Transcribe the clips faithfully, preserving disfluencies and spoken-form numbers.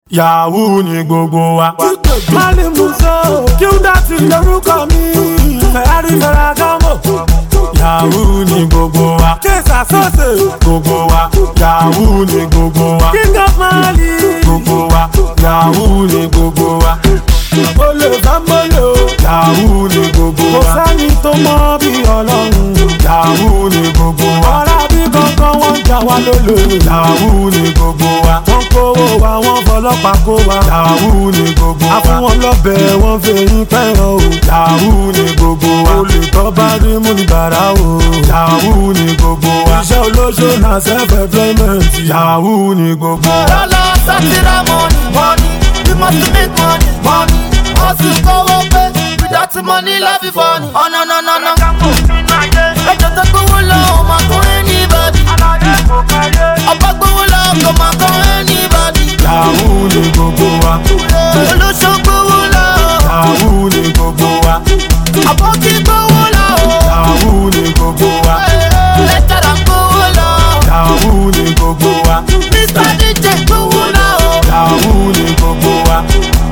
Yahoo ni gbogbo wa. Mali Muso, Qdot lorúkọ mi. Ferrari Ferragamo. Yahoo ni gbogbo wa. Kesa Sose. Gbogbo wa. Yahoo ni gbogbo wa. King of Mali. Gbogbo wa. Yahoo ni gbogbo wa. Olè Fámọ́lò. Yahoo ni gbogbo wa. Kò sẹ́ni tó mọ̀ bí Ọlọ́run. Yahoo ni gbogbo wa. Ọ̀rá bí kankan wọ́n jà wá lólè. Yahoo ni gbogbo wa. Wọ́n kówó wa, wọ́n fọlọ́pàá kó wa. Yahoo ni gbogbo wa. A fún wọn lọ́bẹ̀, wọ́n fẹ̀yìn pẹ́ràn o. Yahoo ni gbogbo wa. Olè tó bá rí mú ní bàrà o. Yahoo ni gbogbo wa. Iṣẹ́ olóṣó na self-employment. Yahoo ni gbogbo wa. Lọ́lọ́ sátírà money, money, we must make money, money. Hustle kówó pé, without money life is funny. Oh no no no no. Ẹjọ́ tó gbówó lọ, ó máa kọ́ anybody. Ọba gbówó lọ, kò máa kọ́ anybody. Yahoo ni gbogbo wa. Olóṣó gbówó lọ. Yahoo ni gbogbo wa. Àbọ̀kí gbówó lọ. Yahoo ni gbogbo wa. Lẹ́tàrà gbówó lọ. Yahoo ni gbogbo wa. Mister D J gbówó lọ. Yahoo ni gbogbo wa.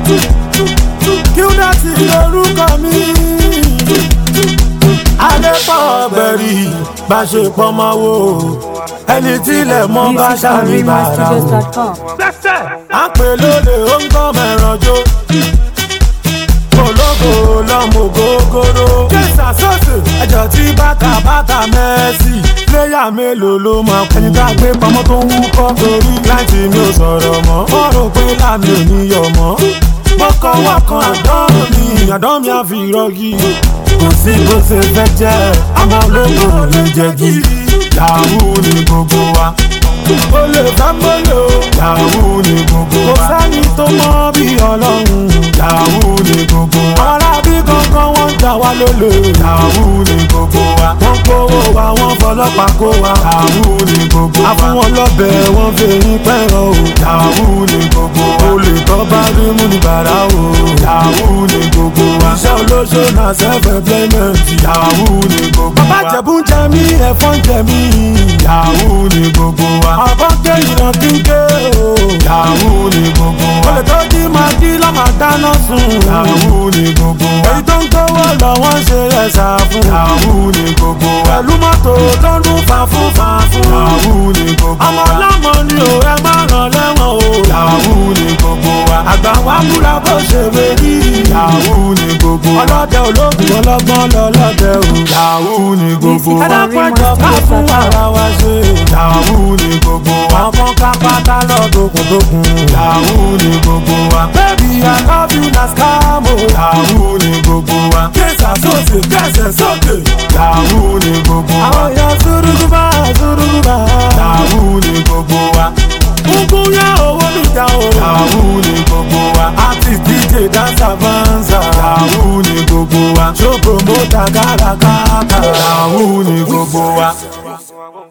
Qdot lorúkọ mi. Adépọ̀ bẹ̀rì bá ṣe pọ́nmọ́ wò. Ẹni tí ilẹ̀ mọ́ bá ṣàrí bàrà o. À ń pè lóde ó ń gbọ́ mẹ́rànjó. Ológo lọ́mọ gógóró. Késà sọ́ọ̀sì ẹjọ́ tí bàtà bàtà Mẹ́sì. Pléyà mélòó ló máa kú? Ẹni tá a gbé pamọ́ tó ń wúkọ́. Torí kíláǹtì mi ò sọ̀rọ̀ mọ́. Wọ́n rò pé láàmì ò ní yọ̀ mọ́. Mọ́kàn wọ́kàn àdán mi, àdán mi á fi rọ́gì. Kò sí bó ṣe fẹ́ jẹ́, àmọ́ ológo lè jẹ́ gírí. Yahoo ni gbogbo wa. Olè Fámọ́lò. Yahoo ni gbogbo wa. Kò sẹ́ni tó mọ̀ bí Ọlọ́run. Yahoo ni gbogbo wa. Ọ̀rá bí kankan wọ́n jà wá lólè. Yahoo ni gbogbo wa. Wọ́n kówó wa, wọ́n fọlọ́pàá kó wa. Yahoo ni gbogbo wa. A fún wọn lọ́bẹ̀, wọ́n fẹ̀yìn pẹ́ràn o. Yahoo ni gbogbo wa. Olè tó bá rí mú ní bàrà o. Yahoo ni gbogbo wa. Iṣẹ́ olóṣó na self-employment. Yahoo ni gbogbo wa. Bàbá Jẹ̀bú ń jẹ mí, ẹ̀fọn ń jẹ mí. Yahoo ni gbogbo wa. Àbọ̀ ké ìran kíké o. Yahoo ni gbogbo wa. Olè tó jí máa jí lọ́ máa dáná sun. Yahoo ni gbogbo wa. Èyí tó ń gbówó lọ wọ́n ṣe ẹ̀sà fún. Yahoo ni gbogbo wa. Pẹ̀lú mọ́tò tó ń dún fàfún fàfún. Yahoo ni gbogbo wa. Ọmọ ọlọ́mọ ni ò ẹ má ràn lẹ́wọ̀n o. Yahoo ni gbogbo wa. Àgbà wa múra bó ṣe wérí. Yahoo ni gbogbo wa. Ọlọ́dẹ ológun ọlọ́gbọ́n lọ́lọ́dẹ o. Yahoo ni gbogbo wa. Adápẹ́jọ ká fún ara wa ṣe. Yahoo ni gbogbo wa. Ọkàn ká pátá lọ́dọ̀kùndọ̀kùn. Yahoo ni gbogbo wa. Baby I love you na scam o. Yahoo ni gbogbo wa. Késà Sose kẹsẹ̀ sókè. Yahoo ni gbogbo wa. Àwọn èèyàn Suruguba Suruguba. Yahoo ni gbogbo wa. Ogun yá owó níjà o. Yahoo ni gbogbo wa. Artist D J dancer banza. Yahoo ni gbogbo wa. Show promoter kárakáta. Yahoo ni gbogbo wa.